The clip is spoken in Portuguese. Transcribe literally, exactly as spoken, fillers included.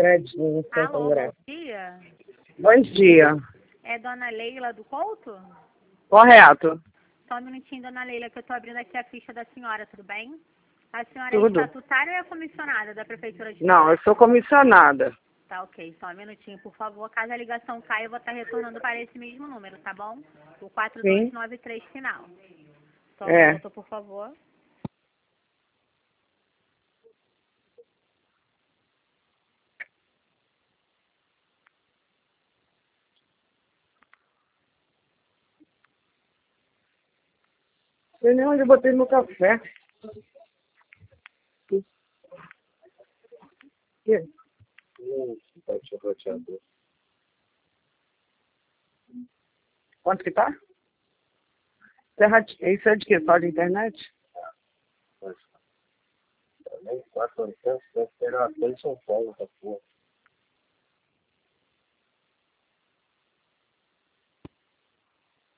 crédito no Santo Alô, André. bom dia. Bom dia. É Dona Leila do Couto? Correto. Só um minutinho, Dona Leila, que eu estou abrindo aqui a ficha da senhora, tudo bem? A senhora é Tudo. estatutária ou é comissionada da Prefeitura de Não, eu sou comissionada. Tá, ok. Só um minutinho, por favor. Caso a ligação caia, eu vou estar retornando para esse mesmo número, tá bom? O quatro dois nove três final. Só um É. minuto, por favor. Não sei nem onde eu botei meu café. Que? Quanto que tá? Serra... Isso é de quê? Só de internet? Nem quatro anos, deve ter uma coisa em São Paulo, essa porra.